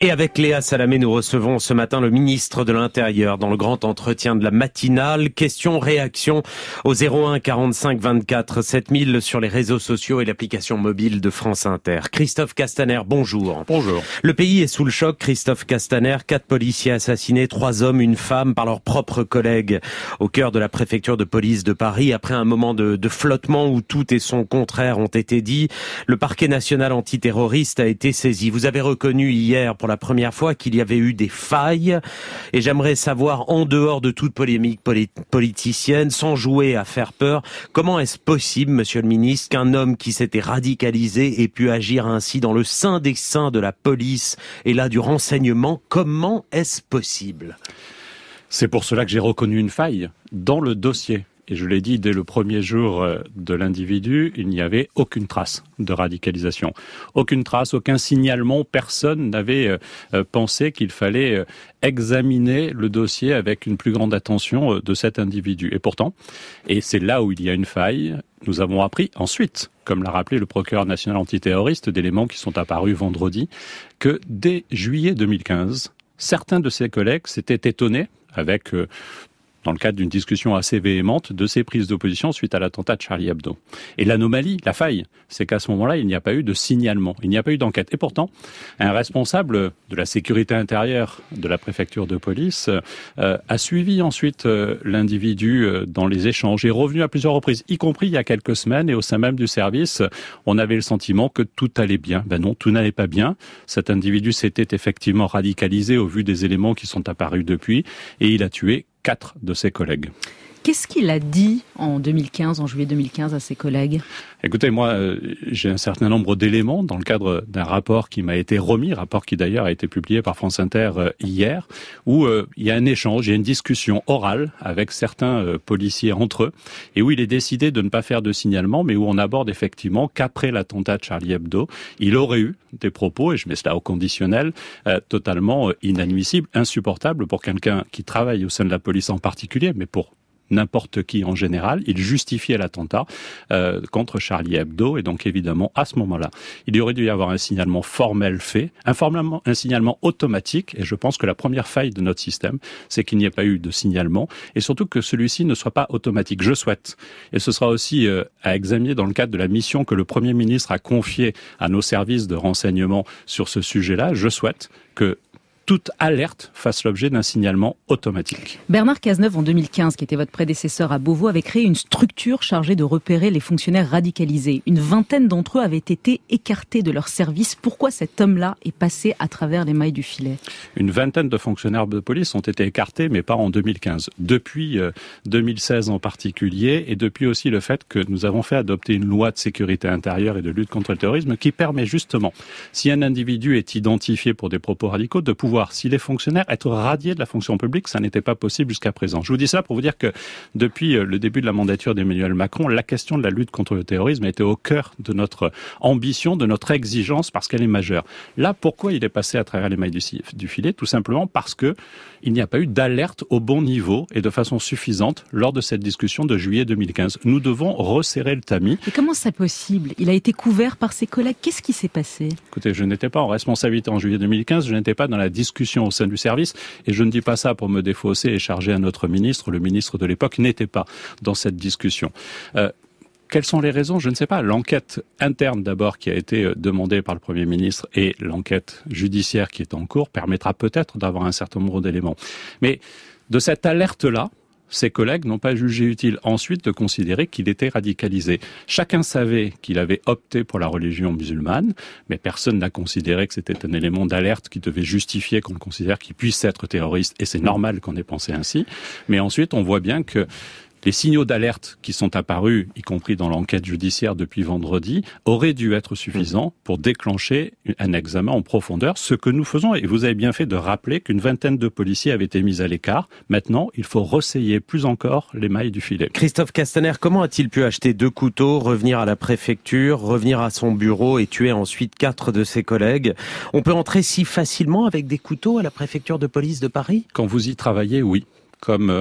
Et avec Léa Salamé, nous recevons ce matin le ministre de l'Intérieur dans le grand entretien de la matinale. Question-réaction au 01 45 24 7000 sur les réseaux sociaux et l'application mobile de France Inter. Christophe Castaner, bonjour. Bonjour. Le pays est sous le choc, Christophe Castaner. 4 policiers assassinés, 3 hommes, une femme par leurs propres collègues au cœur de la préfecture de police de Paris. Après un moment de flottement où tout et son contraire ont été dit, le parquet national antiterroriste a été saisi. Vous avez reconnu hier pour la première fois qu'il y avait eu des failles et j'aimerais savoir, en dehors de toute polémique politicienne, sans jouer à faire peur, comment est-ce possible, monsieur le ministre, qu'un homme qui s'était radicalisé ait pu agir ainsi dans le sein des seins de la police et là du renseignement? Comment est-ce possible? C'est pour cela que j'ai reconnu une faille dans le dossier. Et je l'ai dit, dès le premier jour de l'individu, il n'y avait aucune trace de radicalisation. Aucune trace, aucun signalement. Personne n'avait pensé qu'il fallait examiner le dossier avec une plus grande attention de cet individu. Et pourtant, et c'est là où il y a une faille, nous avons appris ensuite, comme l'a rappelé le procureur national antiterroriste, d'éléments qui sont apparus vendredi, que dès juillet 2015, certains de ses collègues s'étaient étonnés avec... dans le cadre d'une discussion assez véhémente, de ces prises d'opposition suite à l'attentat de Charlie Hebdo. Et l'anomalie, la faille, c'est qu'à ce moment-là, il n'y a pas eu de signalement, il n'y a pas eu d'enquête. Et pourtant, un responsable de la sécurité intérieure de la préfecture de police a suivi ensuite l'individu dans les échanges, est revenu à plusieurs reprises, y compris il y a quelques semaines, et au sein même du service, on avait le sentiment que tout allait bien. Ben non, tout n'allait pas bien. Cet individu s'était effectivement radicalisé au vu des éléments qui sont apparus depuis, et il a tué 4 de ses collègues. Qu'est-ce qu'il a dit en juillet 2015 à ses collègues? Écoutez, moi, j'ai un certain nombre d'éléments dans le cadre d'un rapport qui m'a été remis, rapport qui d'ailleurs a été publié par France Inter hier, où il y a un échange, il y a une discussion orale avec certains policiers entre eux, et où il est décidé de ne pas faire de signalement, mais où on aborde effectivement qu'après l'attentat de Charlie Hebdo, il aurait eu des propos, et je mets cela au conditionnel, totalement inadmissibles, insupportables pour quelqu'un qui travaille au sein de la police en particulier, mais pour n'importe qui en général. Il justifiait l'attentat contre Charlie Hebdo, et donc évidemment à ce moment-là, il y aurait dû y avoir un signalement formel fait, un signalement automatique, et je pense que la première faille de notre système, c'est qu'il n'y ait pas eu de signalement, et surtout que celui-ci ne soit pas automatique. Je souhaite, et ce sera aussi à examiner dans le cadre de la mission que le Premier ministre a confiée à nos services de renseignement sur ce sujet-là, je souhaite que toute alerte fasse l'objet d'un signalement automatique. Bernard Cazeneuve, en 2015, qui était votre prédécesseur à Beauvau, avait créé une structure chargée de repérer les fonctionnaires radicalisés. Une vingtaine d'entre eux avaient été écartés de leur service. Pourquoi cet homme-là est passé à travers les mailles du filet? Une vingtaine de fonctionnaires de police ont été écartés, mais pas en 2015. Depuis 2016 en particulier, et depuis aussi le fait que nous avons fait adopter une loi de sécurité intérieure et de lutte contre le terrorisme qui permet justement, si un individu est identifié pour des propos radicaux, de pouvoir, s'il est fonctionnaire, être radié de la fonction publique. Ça n'était pas possible jusqu'à présent. Je vous dis ça pour vous dire que depuis le début de la mandature d'Emmanuel Macron, la question de la lutte contre le terrorisme a été au cœur de notre ambition, de notre exigence, parce qu'elle est majeure. Là, pourquoi il est passé à travers les mailles du filet? Tout simplement parce que il n'y a pas eu d'alerte au bon niveau et de façon suffisante lors de cette discussion de juillet 2015. Nous devons resserrer le tamis. Et comment c'est possible? Il a été couvert par ses collègues. Qu'est-ce qui s'est passé? Écoutez, je n'étais pas en responsabilité en juillet 2015, je n'étais pas dans la discussion au sein du service, et je ne dis pas ça pour me défausser et charger un autre ministre. Le ministre de l'époque n'était pas dans cette discussion. Quelles sont les raisons? Je ne sais pas. L'enquête interne d'abord qui a été demandée par le Premier ministre et l'enquête judiciaire qui est en cours permettra peut-être d'avoir un certain nombre d'éléments. Mais de cette alerte-là, ses collègues n'ont pas jugé utile ensuite de considérer qu'il était radicalisé. Chacun savait qu'il avait opté pour la religion musulmane, mais personne n'a considéré que c'était un élément d'alerte qui devait justifier qu'on considère qu'il puisse être terroriste, et c'est normal qu'on ait pensé ainsi. Mais ensuite, on voit bien que les signaux d'alerte qui sont apparus, y compris dans l'enquête judiciaire depuis vendredi, auraient dû être suffisants pour déclencher un examen en profondeur, ce que nous faisons. Et vous avez bien fait de rappeler qu'une vingtaine de policiers avaient été mis à l'écart. Maintenant, il faut resserrer plus encore les mailles du filet. Christophe Castaner, comment a-t-il pu acheter 2 couteaux, revenir à la préfecture, revenir à son bureau et tuer ensuite 4 de ses collègues? On peut entrer si facilement avec des couteaux à la préfecture de police de Paris? Quand vous y travaillez, oui. Comme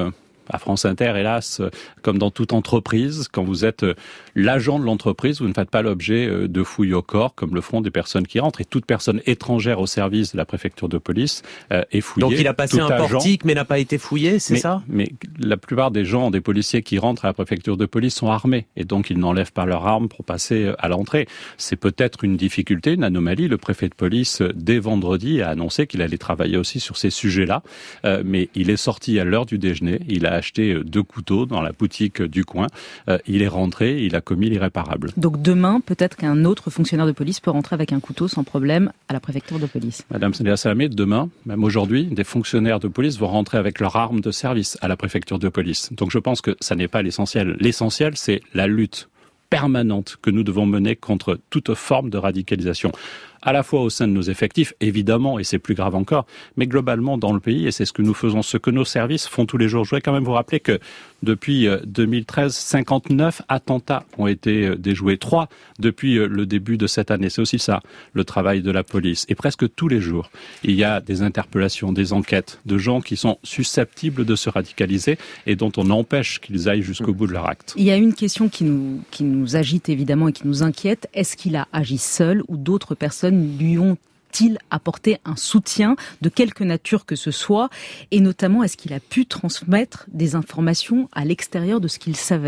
À France Inter, hélas, comme dans toute entreprise, quand vous êtes l'agent de l'entreprise, vous ne faites pas l'objet de fouilles au corps, comme le font des personnes qui rentrent. Et toute personne étrangère au service de la préfecture de police est fouillée. Donc il a passé un portique, mais n'a pas été fouillé, c'est ça ? Mais la plupart des gens, des policiers qui rentrent à la préfecture de police sont armés. Et donc ils n'enlèvent pas leurs armes pour passer à l'entrée. C'est peut-être une difficulté, une anomalie. Le préfet de police, dès vendredi, a annoncé qu'il allait travailler aussi sur ces sujets-là. Mais il est sorti à l'heure du déjeuner. Il a acheté 2 couteaux dans la boutique du coin. Il est rentré, il a commis l'irréparable. Donc demain, peut-être qu'un autre fonctionnaire de police peut rentrer avec un couteau sans problème à la préfecture de police. Madame Sandéa Salamé, demain, même aujourd'hui, des fonctionnaires de police vont rentrer avec leurs armes de service à la préfecture de police. Donc je pense que ça n'est pas l'essentiel. L'essentiel, c'est la lutte permanente que nous devons mener contre toute forme de radicalisation. À la fois au sein de nos effectifs, évidemment, et c'est plus grave encore, mais globalement dans le pays, et c'est ce que nous faisons, ce que nos services font tous les jours. Je voudrais quand même vous rappeler que depuis 2013, 59 attentats ont été déjoués, 3 depuis le début de cette année. C'est aussi ça, le travail de la police. Et presque tous les jours, il y a des interpellations, des enquêtes de gens qui sont susceptibles de se radicaliser et dont on empêche qu'ils aillent jusqu'au bout de leur acte. Il y a une question qui nous agite évidemment et qui nous inquiète. Est-ce qu'il a agi seul ou d'autres personnes lui ont-ils apporté un soutien de quelque nature que ce soit, et notamment est-ce qu'il a pu transmettre des informations à l'extérieur de ce qu'il savait ?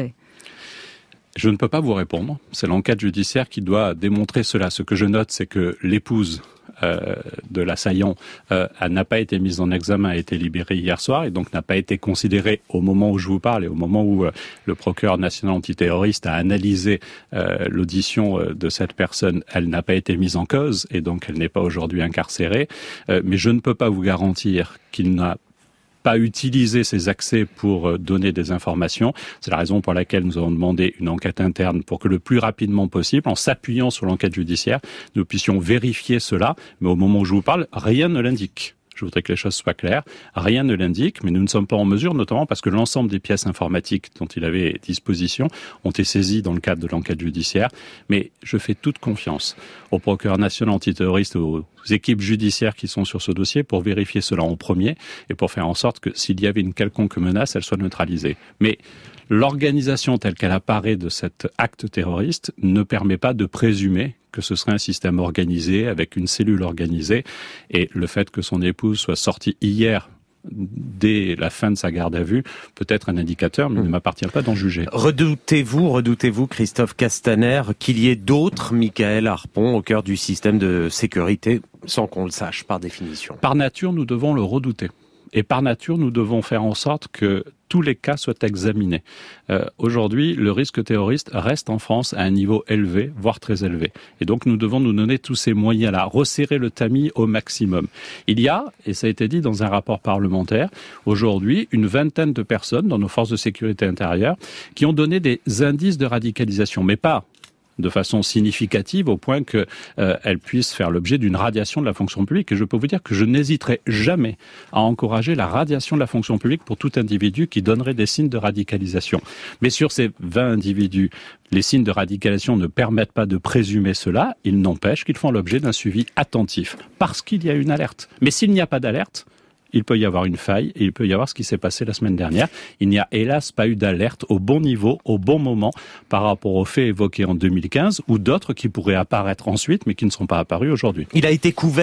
Je ne peux pas vous répondre. C'est l'enquête judiciaire qui doit démontrer cela. Ce que je note, c'est que l'épouse de l'assaillant n'a pas été mise en examen, a été libérée hier soir et donc n'a pas été considérée au moment où je vous parle et au moment où le procureur national antiterroriste a analysé l'audition de cette personne. Elle n'a pas été mise en cause et donc elle n'est pas aujourd'hui incarcérée. Mais je ne peux pas vous garantir qu'il n'a pas utiliser ces accès pour donner des informations. C'est la raison pour laquelle nous avons demandé une enquête interne pour que le plus rapidement possible, en s'appuyant sur l'enquête judiciaire, nous puissions vérifier cela. Mais au moment où je vous parle, rien ne l'indique. Je voudrais que les choses soient claires. Rien ne l'indique, mais nous ne sommes pas en mesure, notamment parce que l'ensemble des pièces informatiques dont il avait disposition ont été saisies dans le cadre de l'enquête judiciaire. Mais je fais toute confiance au procureur national antiterroriste, aux équipes judiciaires qui sont sur ce dossier pour vérifier cela en premier et pour faire en sorte que s'il y avait une quelconque menace, elle soit neutralisée. Mais l'organisation telle qu'elle apparaît de cet acte terroriste ne permet pas de présumer que ce serait un système organisé, avec une cellule organisée. Et le fait que son épouse soit sortie hier, dès la fin de sa garde à vue, peut être un indicateur, mais il ne m'appartient pas d'en juger. Redoutez-vous, Christophe Castaner, qu'il y ait d'autres Michaël Harpon au cœur du système de sécurité, sans qu'on le sache, par définition ? Par nature, nous devons le redouter. Et par nature, nous devons faire en sorte que tous les cas soient examinés. Aujourd'hui, le risque terroriste reste en France à un niveau élevé, voire très élevé. Et donc, nous devons nous donner tous ces moyens-là, resserrer le tamis au maximum. Il y a, et ça a été dit dans un rapport parlementaire, aujourd'hui, une vingtaine de personnes dans nos forces de sécurité intérieure qui ont donné des indices de radicalisation, mais pas de façon significative au point qu'elle puisse faire l'objet d'une radiation de la fonction publique. Et je peux vous dire que je n'hésiterai jamais à encourager la radiation de la fonction publique pour tout individu qui donnerait des signes de radicalisation. Mais sur ces 20 individus, les signes de radicalisation ne permettent pas de présumer cela. Il n'empêche qu'ils font l'objet d'un suivi attentif parce qu'il y a une alerte. Mais s'il n'y a pas d'alerte, il peut y avoir une faille et il peut y avoir ce qui s'est passé la semaine dernière. Il n'y a hélas pas eu d'alerte au bon niveau, au bon moment par rapport aux faits évoqués en 2015 ou d'autres qui pourraient apparaître ensuite mais qui ne sont pas apparus aujourd'hui. Il a été couvert ?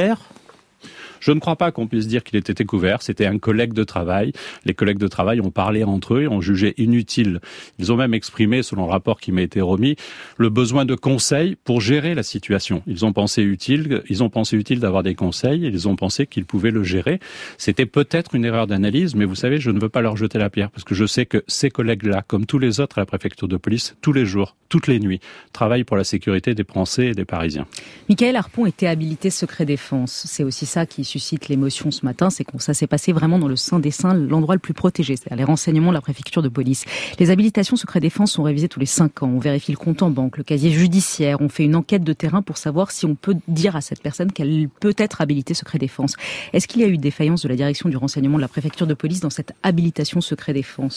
Je ne crois pas qu'on puisse dire qu'il ait été couvert. C'était un collègue de travail. Les collègues de travail ont parlé entre eux et ont jugé inutile. Ils ont même exprimé, selon le rapport qui m'a été remis, le besoin de conseils pour gérer la situation. Ils ont pensé utile d'avoir des conseils et ils ont pensé qu'ils pouvaient le gérer. C'était peut-être une erreur d'analyse, mais vous savez, je ne veux pas leur jeter la pierre parce que je sais que ces collègues-là, comme tous les autres à la préfecture de police, tous les jours, toutes les nuits, travaillent pour la sécurité des Français et des Parisiens. Michaël Harpon était habilité secret défense. C'est aussi ça qui suscite l'émotion ce matin, c'est que ça s'est passé vraiment dans le sein des saints, l'endroit le plus protégé, c'est-à-dire les renseignements de la préfecture de police. Les habilitations secret défense sont révisées tous les 5 ans. On vérifie le compte en banque, le casier judiciaire, on fait une enquête de terrain pour savoir si on peut dire à cette personne qu'elle peut être habilitée secret défense. Est-ce qu'il y a eu défaillance de la direction du renseignement de la préfecture de police dans cette habilitation secret défense ?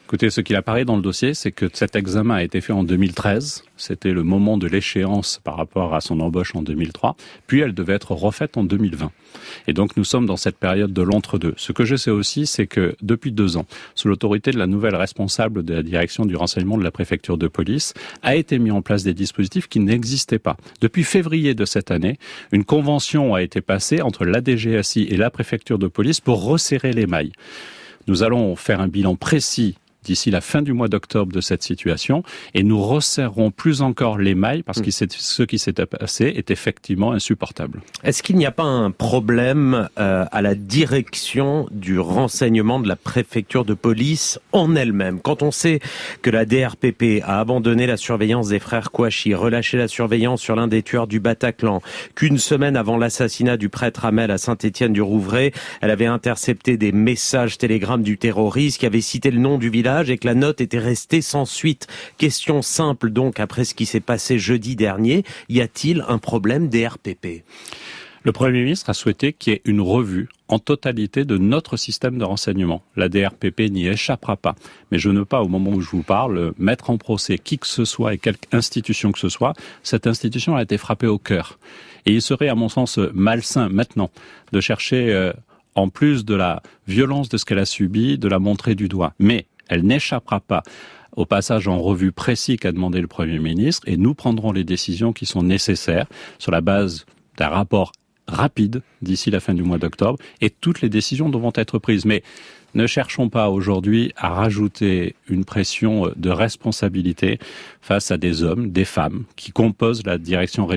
Écoutez, ce qu'il apparaît dans le dossier, c'est que cet examen a été fait en 2013. C'était le moment de l'échéance par rapport à son embauche en 2003. Puis elle devait être refaite en 2020. Et donc nous sommes dans cette période de l'entre-deux. Ce que je sais aussi, c'est que depuis 2 ans, sous l'autorité de la nouvelle responsable de la direction du renseignement de la préfecture de police, a été mis en place des dispositifs qui n'existaient pas. Depuis février de cette année, une convention a été passée entre la DGSI et la préfecture de police pour resserrer les mailles. Nous allons faire un bilan précis d'ici la fin du mois d'octobre de cette situation et nous resserrerons plus encore les mailles parce que ce qui s'est passé est effectivement insupportable. Est-ce qu'il n'y a pas un problème à la direction du renseignement de la préfecture de police en elle-même? Quand on sait que la DRPP a abandonné la surveillance des frères Kouachi, relâché la surveillance sur l'un des tueurs du Bataclan, qu'une semaine avant l'assassinat du prêtre Hamel à Saint-Étienne-du-Rouvray, elle avait intercepté des messages télégrammes du terroriste qui avaient cité le nom du village et que la note était restée sans suite. Question simple donc, après ce qui s'est passé jeudi dernier, y a-t-il un problème DRPP? Le Premier ministre a souhaité qu'il y ait une revue en totalité de notre système de renseignement. La DRPP n'y échappera pas. Mais je ne veux pas, au moment où je vous parle, mettre en procès qui que ce soit et quelque institution que ce soit. Cette institution a été frappée au cœur. Et il serait, à mon sens, malsain maintenant de chercher, en plus de la violence de ce qu'elle a subi, de la montrer du doigt. Mais elle n'échappera pas au passage en revue précis qu'a demandé le Premier ministre et nous prendrons les décisions qui sont nécessaires sur la base d'un rapport rapide d'ici la fin du mois d'octobre et toutes les décisions devront être prises. Mais ne cherchons pas aujourd'hui à rajouter une pression de responsabilité face à des hommes, des femmes qui composent la direction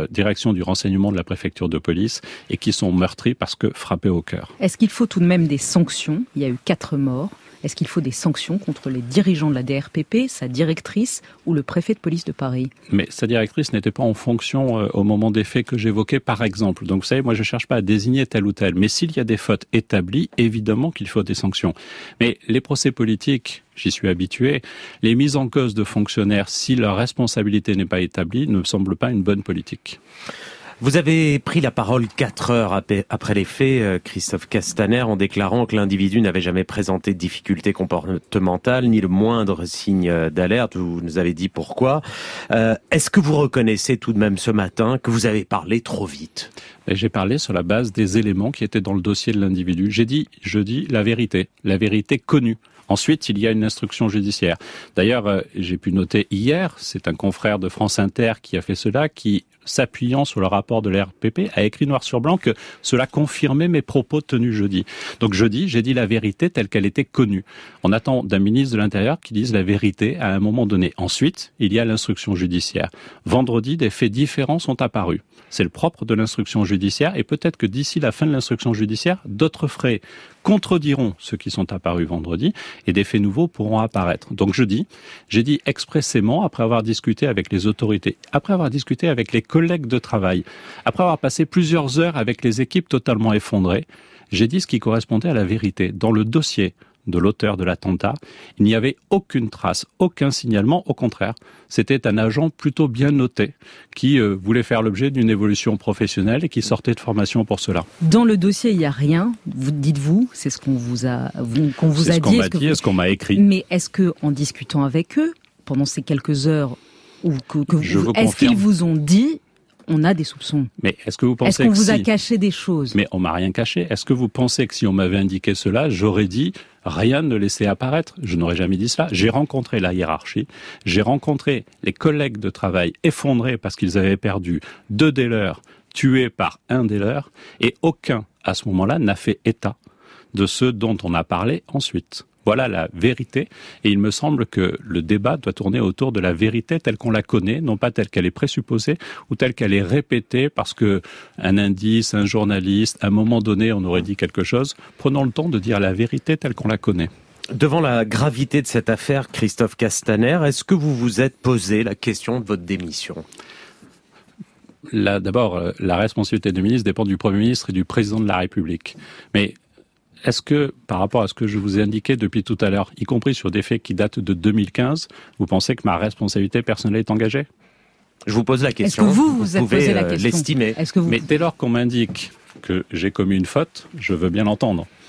du renseignement de la préfecture de police et qui sont meurtris parce que frappés au cœur. Est-ce qu'il faut tout de même des sanctions? Il y a eu 4 morts. Est-ce qu'il faut des sanctions contre les dirigeants de la DRPP, sa directrice ou le préfet de police de Paris? Mais sa directrice n'était pas en fonction au moment des faits que j'évoquais, par exemple. Donc vous savez, moi je ne cherche pas à désigner tel ou tel. Mais s'il y a des fautes établies, évidemment qu'il faut des sanctions. Mais les procès politiques, j'y suis habitué, les mises en cause de fonctionnaires, si leur responsabilité n'est pas établie, ne me semble pas une bonne politique. Vous avez pris la parole 4 heures après les faits, Christophe Castaner, en déclarant que l'individu n'avait jamais présenté de difficultés comportementales, ni le moindre signe d'alerte. Vous nous avez dit pourquoi. Est-ce que vous reconnaissez tout de même ce matin que vous avez parlé trop vite? J'ai parlé sur la base des éléments qui étaient dans le dossier de l'individu. Je dis la vérité connue. Ensuite, il y a une instruction judiciaire. D'ailleurs, j'ai pu noter hier, c'est un confrère de France Inter qui a fait cela, qui, s'appuyant sur le rapport de l'RPP, a écrit noir sur blanc que cela confirmait mes propos tenus jeudi. Donc jeudi, j'ai dit la vérité telle qu'elle était connue. On attend d'un ministre de l'Intérieur qui dise la vérité à un moment donné. Ensuite, il y a l'instruction judiciaire. Vendredi, des faits différents sont apparus. C'est le propre de l'instruction judiciaire et peut-être que d'ici la fin de l'instruction judiciaire, d'autres faits contrediront ceux qui sont apparus vendredi et des faits nouveaux pourront apparaître. Donc j'ai dit expressément, après avoir discuté avec les autorités, après avoir discuté avec les collègues de travail, après avoir passé plusieurs heures avec les équipes totalement effondrées, j'ai dit ce qui correspondait à la vérité. Dans le dossier de l'auteur de l'attentat, il n'y avait aucune trace, aucun signalement, au contraire. C'était un agent plutôt bien noté qui voulait faire l'objet d'une évolution professionnelle et qui sortait de formation pour cela. Dans le dossier, il n'y a rien, dites-vous, c'est ce qu'on vous a dit. C'est ce qu'on m'a dit et ce qu'on m'a écrit. Mais est-ce que, en discutant avec eux, pendant ces quelques heures, est-ce qu'ils vous ont dit on a des soupçons? Mais est-ce que vous pensez Est-ce qu'on vous a caché des choses? Mais on m'a rien caché. Est-ce que vous pensez que si on m'avait indiqué cela, j'aurais dit rien ne laisser apparaître? Je n'aurais jamais dit cela. J'ai rencontré la hiérarchie, j'ai rencontré les collègues de travail effondrés parce qu'ils avaient perdu 2 des leurs, tués par un des leurs, et aucun, à ce moment-là, n'a fait état de ce dont on a parlé ensuite. Voilà la vérité, et il me semble que le débat doit tourner autour de la vérité telle qu'on la connaît, non pas telle qu'elle est présupposée ou telle qu'elle est répétée parce que un indice, un journaliste, à un moment donné, on aurait dit quelque chose. Prenons le temps de dire la vérité telle qu'on la connaît. Devant la gravité de cette affaire, Christophe Castaner, est-ce que vous vous êtes posé la question de votre démission? Là, d'abord, la responsabilité du ministre dépend du Premier ministre et du Président de la République. Mais est-ce que, par rapport à ce que je vous ai indiqué depuis tout à l'heure, y compris sur des faits qui datent de 2015, vous pensez que ma responsabilité personnelle est engagée? Je vous pose la question. Est-ce que vous êtes posé la question? L'estimer. Mais dès lors qu'on m'indique que j'ai commis une faute, je veux bien l'entendre.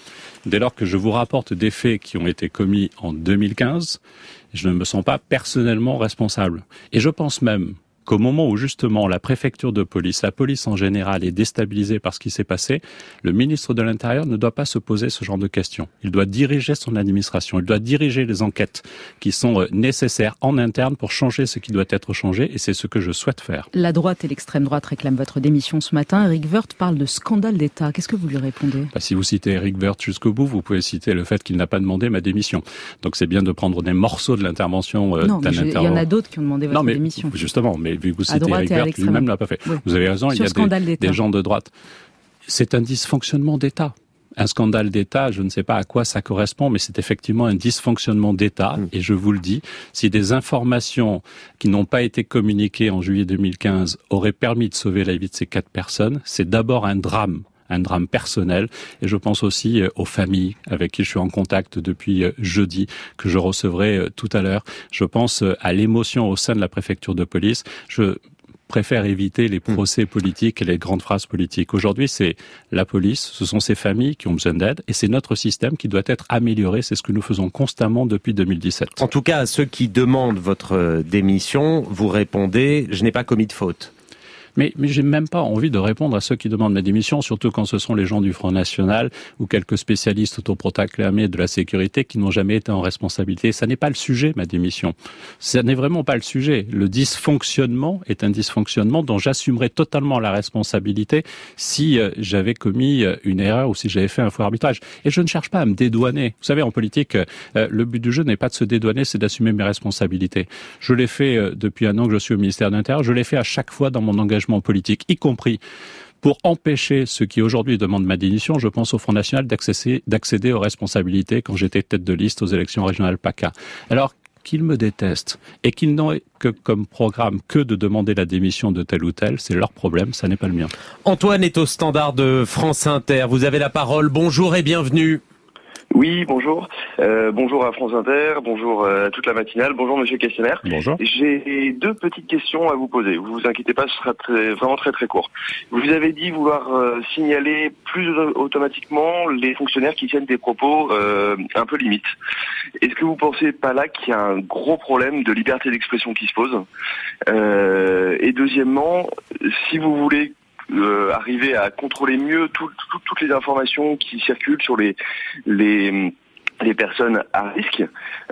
Dès lors que je vous rapporte des faits qui ont été commis en 2015, je ne me sens pas personnellement responsable. Et je pense même qu'au moment où justement la préfecture de police, la police en général est déstabilisée par ce qui s'est passé, le ministre de l'Intérieur ne doit pas se poser ce genre de questions. Il doit diriger son administration, il doit diriger les enquêtes qui sont nécessaires en interne pour changer ce qui doit être changé, et c'est ce que je souhaite faire. La droite et l'extrême droite réclament votre démission ce matin. Éric Woerth parle de scandale d'État. Qu'est-ce que vous lui répondez ? Si vous citez Éric Woerth jusqu'au bout, vous pouvez citer le fait qu'il n'a pas demandé ma démission. Donc c'est bien de prendre des morceaux de l'intervention d'un intervenant. Il y en a d'autres qui ont demandé votre démission. Justement, mais vu que vous citez Éric Woerth, lui-même ne l'a pas fait. Oui. Vous avez raison, il y a des gens de droite. C'est un dysfonctionnement d'État. Un scandale d'État, je ne sais pas à quoi ça correspond, mais c'est effectivement un dysfonctionnement d'État. Et je vous le dis, si des informations qui n'ont pas été communiquées en juillet 2015 auraient permis de sauver la vie de ces 4 personnes, c'est d'abord un drame personnel, et je pense aussi aux familles avec qui je suis en contact depuis jeudi, que je recevrai tout à l'heure. Je pense à l'émotion au sein de la préfecture de police. Je préfère éviter les procès politiques et les grandes phrases politiques. Aujourd'hui, c'est la police, ce sont ces familles qui ont besoin d'aide, et c'est notre système qui doit être amélioré. C'est ce que nous faisons constamment depuis 2017. En tout cas, à ceux qui demandent votre démission, vous répondez « je n'ai pas commis de faute ». Mais j'ai même pas envie de répondre à ceux qui demandent ma démission, surtout quand ce sont les gens du Front National ou quelques spécialistes autoproclamés de la sécurité qui n'ont jamais été en responsabilité. Ça n'est pas le sujet, ma démission. Ça n'est vraiment pas le sujet. Le dysfonctionnement est un dysfonctionnement dont j'assumerai totalement la responsabilité si j'avais commis une erreur ou si j'avais fait un faux arbitrage. Et je ne cherche pas à me dédouaner. Vous savez, en politique, le but du jeu n'est pas de se dédouaner, c'est d'assumer mes responsabilités. Je l'ai fait depuis un an que je suis au ministère de l'Intérieur. Je l'ai fait à chaque fois dans mon engagement politique, y compris pour empêcher ceux qui aujourd'hui demandent ma démission. Je pense au Front National d'accéder aux responsabilités quand j'étais tête de liste aux élections régionales PACA. Alors qu'ils me détestent et qu'ils n'ont que comme programme que de demander la démission de tel ou tel, c'est leur problème, ça n'est pas le mien. Antoine est au standard de France Inter. Vous avez la parole. Bonjour et bienvenue. Oui, bonjour. Bonjour à France Inter, bonjour à toute la matinale, bonjour Monsieur Castaner. Bonjour. J'ai 2 petites questions à vous poser. Vous vous inquiétez pas, ce sera vraiment très court. Vous avez dit vouloir signaler plus automatiquement les fonctionnaires qui tiennent des propos un peu limites. Est-ce que vous pensez pas là qu'il y a un gros problème de liberté d'expression qui se pose ? Et deuxièmement, si vous voulez arriver à contrôler mieux toutes les informations qui circulent sur les personnes à risque,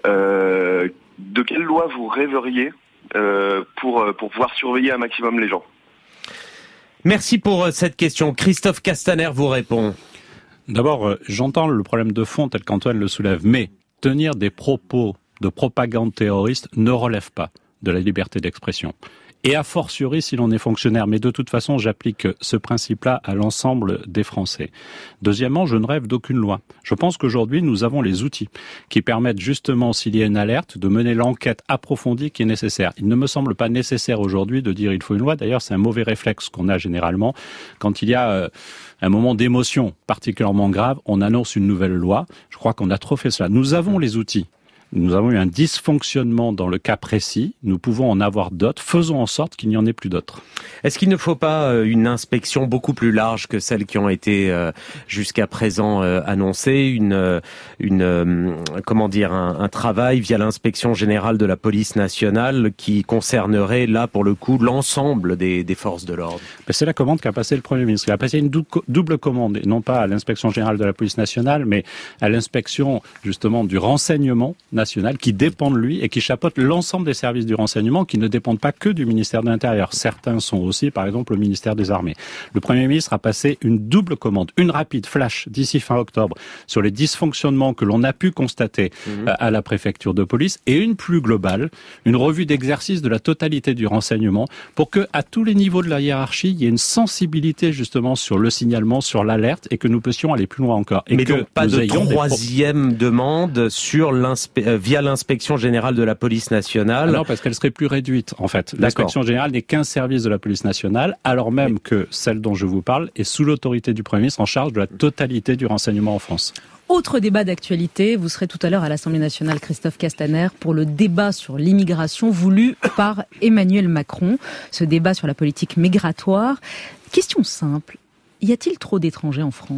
de quelle loi vous rêveriez pour pouvoir surveiller un maximum les gens ? Merci pour cette question. Christophe Castaner vous répond. D'abord, j'entends le problème de fond tel qu'Antoine le soulève, mais tenir des propos de propagande terroriste ne relève pas de la liberté d'expression. Et a fortiori si l'on est fonctionnaire. Mais de toute façon, j'applique ce principe-là à l'ensemble des Français. Deuxièmement, je ne rêve d'aucune loi. Je pense qu'aujourd'hui, nous avons les outils qui permettent justement, s'il y a une alerte, de mener l'enquête approfondie qui est nécessaire. Il ne me semble pas nécessaire aujourd'hui de dire il faut une loi. D'ailleurs, c'est un mauvais réflexe qu'on a généralement. Quand il y a un moment d'émotion particulièrement grave, on annonce une nouvelle loi. Je crois qu'on a trop fait cela. Nous avons les outils. Nous avons eu un dysfonctionnement dans le cas précis. Nous pouvons en avoir d'autres. Faisons en sorte qu'il n'y en ait plus d'autres. Est-ce qu'il ne faut pas une inspection beaucoup plus large que celles qui ont été jusqu'à présent annoncées, un travail via l'inspection générale de la police nationale qui concernerait là pour le coup l'ensemble des forces de l'ordre ? C'est la commande qu'a passée le Premier ministre. Il a passé une double commande, et non pas à l'inspection générale de la police nationale, mais à l'inspection justement du renseignement national qui dépend de lui et qui chapeaute l'ensemble des services du renseignement qui ne dépendent pas que du ministère de l'Intérieur. Certains sont aussi, par exemple, le ministère des Armées. Le Premier ministre a passé une double commande, une rapide flash d'ici fin octobre sur les dysfonctionnements que l'on a pu constater à la préfecture de police et une plus globale, une revue d'exercice de la totalité du renseignement pour que, à tous les niveaux de la hiérarchie, il y ait une sensibilité justement sur le signalement, sur l'alerte et que nous puissions aller plus loin encore. Et mais que donc pas de troisième demande sur via l'inspection générale de la police nationale. Non, parce qu'elle serait plus réduite, en fait. L'inspection générale n'est qu'un service de la police nationale, alors même que celle dont je vous parle est sous l'autorité du Premier ministre en charge de la totalité du renseignement en France. Autre débat d'actualité, vous serez tout à l'heure à l'Assemblée nationale, Christophe Castaner, pour le débat sur l'immigration voulu par Emmanuel Macron, ce débat sur la politique migratoire. Question simple, y a-t-il trop d'étrangers en France ?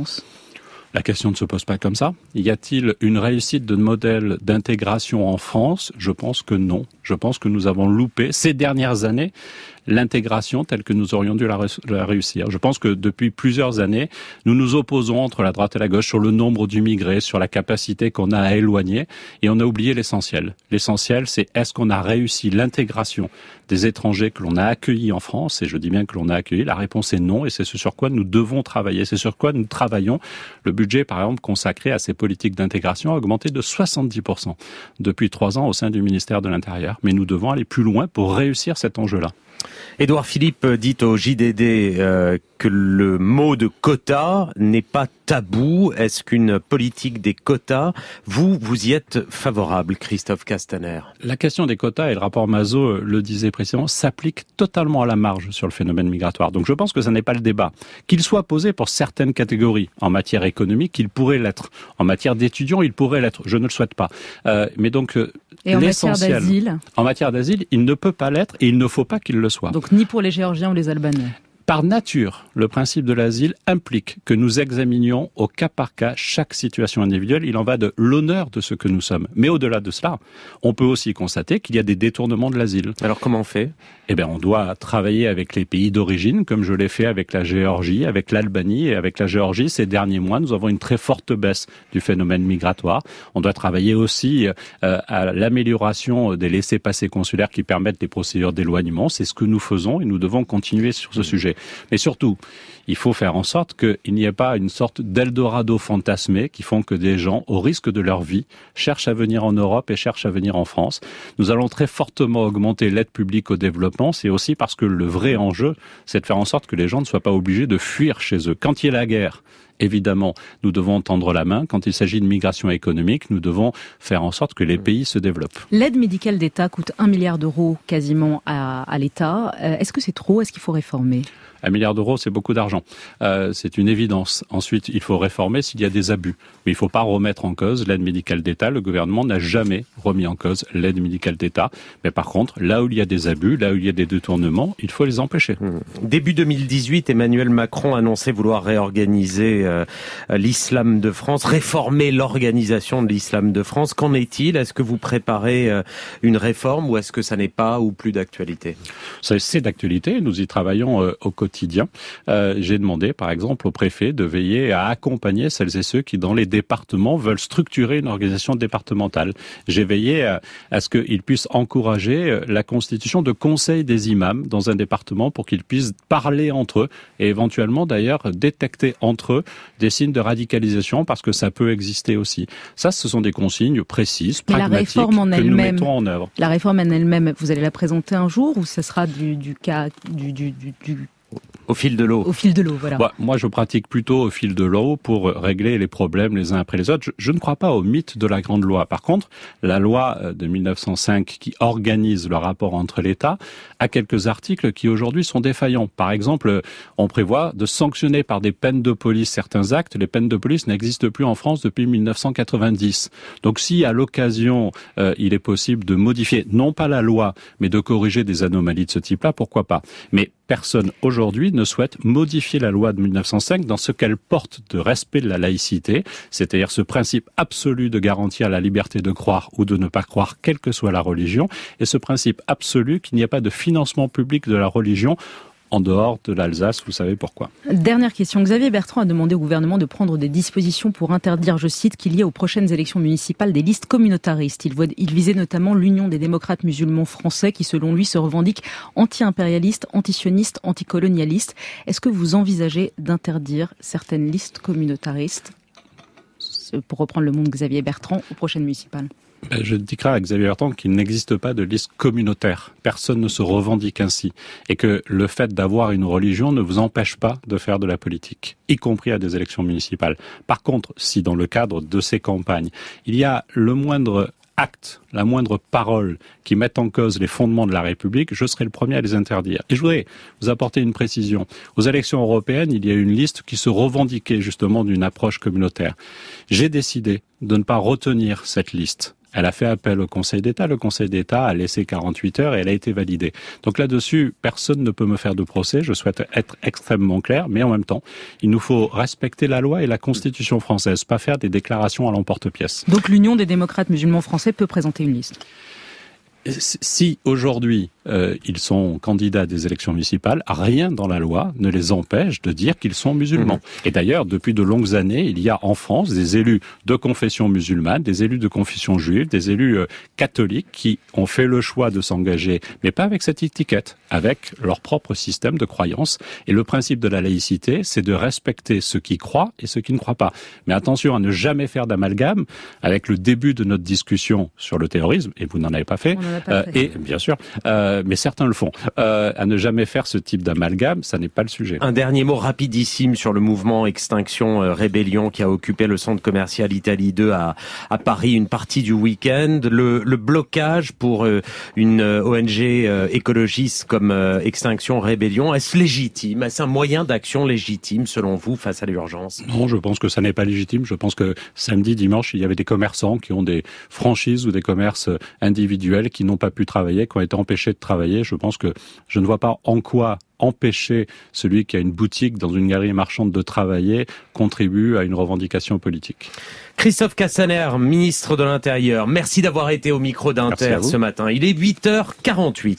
La question ne se pose pas comme ça. Y a-t-il une réussite de modèle d'intégration en France ? Je pense que non. Je pense que nous avons loupé ces dernières années l'intégration telle que nous aurions dû la réussir. Je pense que depuis plusieurs années, nous nous opposons entre la droite et la gauche sur le nombre d'immigrés, sur la capacité qu'on a à éloigner, et on a oublié l'essentiel. L'essentiel, c'est est-ce qu'on a réussi l'intégration des étrangers que l'on a accueillis en France, et je dis bien que l'on a accueillis, la réponse est non, et c'est ce sur quoi nous devons travailler, c'est sur quoi nous travaillons. Le budget, par exemple, consacré à ces politiques d'intégration a augmenté de 70% depuis 3 ans au sein du ministère de l'Intérieur. Mais nous devons aller plus loin pour réussir cet enjeu-là. Édouard Philippe dit au JDD que le mot de quota n'est pas tabou. Est-ce qu'une politique des quotas, vous y êtes favorable, Christophe Castaner ? La question des quotas, et le rapport Mazot le disait précédemment, s'applique totalement à la marge sur le phénomène migratoire. Donc je pense que ça n'est pas le débat. Qu'il soit posé pour certaines catégories, en matière économique, il pourrait l'être. En matière d'étudiants, il pourrait l'être. Je ne le souhaite pas. Mais donc, et en matière d'asile ? En matière d'asile, il ne peut pas l'être et il ne faut pas qu'il le soit. Donc ni pour les Géorgiens ou les Albanais. Par nature, le principe de l'asile implique que nous examinions au cas par cas chaque situation individuelle. Il en va de l'honneur de ce que nous sommes. Mais au-delà de cela, on peut aussi constater qu'il y a des détournements de l'asile. Alors comment on fait ? Eh bien, on doit travailler avec les pays d'origine, comme je l'ai fait avec la Géorgie, avec l'Albanie et avec la Géorgie. Ces derniers mois, nous avons une très forte baisse du phénomène migratoire. On doit travailler aussi à l'amélioration des laissez-passer consulaires qui permettent des procédures d'éloignement. C'est ce que nous faisons et nous devons continuer sur ce sujet. Mais surtout, il faut faire en sorte qu'il n'y ait pas une sorte d'Eldorado fantasmé qui font que des gens, au risque de leur vie, cherchent à venir en Europe et cherchent à venir en France. Nous allons très fortement augmenter l'aide publique au développement. C'est aussi parce que le vrai enjeu, c'est de faire en sorte que les gens ne soient pas obligés de fuir chez eux. Quand il y a la guerre, évidemment, nous devons tendre la main. Quand il s'agit de migration économique, nous devons faire en sorte que les pays se développent. L'aide médicale d'État coûte 1 milliard d'euros quasiment à l'État. Est-ce que c'est trop ? Est-ce qu'il faut réformer ? 1 milliard d'euros, c'est beaucoup d'argent. C'est une évidence. Ensuite, il faut réformer s'il y a des abus. Mais il ne faut pas remettre en cause l'aide médicale d'État. Le gouvernement n'a jamais remis en cause l'aide médicale d'État. Mais par contre, là où il y a des abus, là où il y a des détournements, il faut les empêcher. Début 2018, Emmanuel Macron annonçait vouloir réorganiser l'islam de France, réformer l'organisation de l'islam de France. Qu'en est-il ? Est-ce que vous préparez une réforme ou est-ce que ça n'est pas ou plus d'actualité ? C'est d'actualité. Nous y travaillons au quotidien. J'ai demandé, par exemple, au préfet de veiller à accompagner celles et ceux qui, dans les départements, veulent structurer une organisation départementale. J'ai veillé à ce qu'ils puissent encourager la constitution de conseils des imams dans un département pour qu'ils puissent parler entre eux et éventuellement, d'ailleurs, détecter entre eux des signes de radicalisation parce que ça peut exister aussi. Ça, ce sont des consignes précises, pragmatiques, que nous mettons en œuvre. La réforme en elle-même, vous allez la présenter un jour ou ce sera du au fil de l'eau. Au fil de l'eau, voilà. Moi, je pratique plutôt au fil de l'eau pour régler les problèmes les uns après les autres. Je ne crois pas au mythe de la grande loi. Par contre, la loi de 1905 qui organise le rapport entre l'État a quelques articles qui aujourd'hui sont défaillants. Par exemple, on prévoit de sanctionner par des peines de police certains actes. Les peines de police n'existent plus en France depuis 1990. Donc si à l'occasion, il est possible de modifier, non pas la loi, mais de corriger des anomalies de ce type-là, pourquoi pas ? Mais personne aujourd'hui ne souhaite modifier la loi de 1905 dans ce qu'elle porte de respect de la laïcité, c'est-à-dire ce principe absolu de garantir la liberté de croire ou de ne pas croire, quelle que soit la religion, et ce principe absolu qu'il n'y a pas de financement public de la religion en dehors de l'Alsace, vous savez pourquoi. Dernière question. Xavier Bertrand a demandé au gouvernement de prendre des dispositions pour interdire, je cite, qu'il y ait aux prochaines élections municipales des listes communautaristes. Il visait notamment l'Union des démocrates musulmans français qui, selon lui, se revendique anti-impérialiste, anti-sioniste, anticolonialiste. Est-ce que vous envisagez d'interdire certaines listes communautaristes, pour reprendre le mot de Xavier Bertrand, aux prochaines municipales ? Je dirais à Xavier Bertrand qu'il n'existe pas de liste communautaire. Personne ne se revendique ainsi. Et que le fait d'avoir une religion ne vous empêche pas de faire de la politique, y compris à des élections municipales. Par contre, si dans le cadre de ces campagnes, il y a le moindre acte, la moindre parole qui mette en cause les fondements de la République, je serai le premier à les interdire. Et je voudrais vous apporter une précision. Aux élections européennes, il y a une liste qui se revendiquait justement d'une approche communautaire. J'ai décidé de ne pas retenir cette liste Elle a fait appel au Conseil d'État. Le Conseil d'État a laissé 48 heures et elle a été validée. Donc là-dessus, personne ne peut me faire de procès. Je souhaite être extrêmement clair, mais en même temps, il nous faut respecter la loi et la Constitution française, pas faire des déclarations à l'emporte-pièce. Donc l'Union des démocrates musulmans français peut présenter une liste. Si aujourd'hui ils sont candidats à des élections municipales, rien dans la loi ne les empêche de dire qu'ils sont musulmans. Et d'ailleurs, depuis de longues années, il y a en France des élus de confession musulmane, des élus de confession juive, des élus catholiques qui ont fait le choix de s'engager, mais pas avec cette étiquette, avec leur propre système de croyance. Et le principe de la laïcité, c'est de respecter ceux qui croient et ceux qui ne croient pas. Mais attention à ne jamais faire d'amalgame avec le début de notre discussion sur le terrorisme, et vous n'en avez pas fait. Et bien sûr, mais certains le font. À ne jamais faire ce type d'amalgame, ça n'est pas le sujet. Un dernier mot rapidissime sur le mouvement Extinction Rébellion qui a occupé le centre commercial Italie 2 à Paris une partie du week-end. Le blocage pour une ONG écologiste comme Extinction Rébellion, est-ce légitime? Est-ce un moyen d'action légitime selon vous face à l'urgence? Non, je pense que ça n'est pas légitime. Je pense que samedi, dimanche, il y avait des commerçants qui ont des franchises ou des commerces individuels qui n'ont pas pu travailler, qui ont été empêchés de travailler. Je pense que je ne vois pas en quoi empêcher celui qui a une boutique dans une galerie marchande de travailler contribue à une revendication politique. Christophe Castaner, ministre de l'Intérieur, merci d'avoir été au micro d'Inter ce matin. Il est 8h48.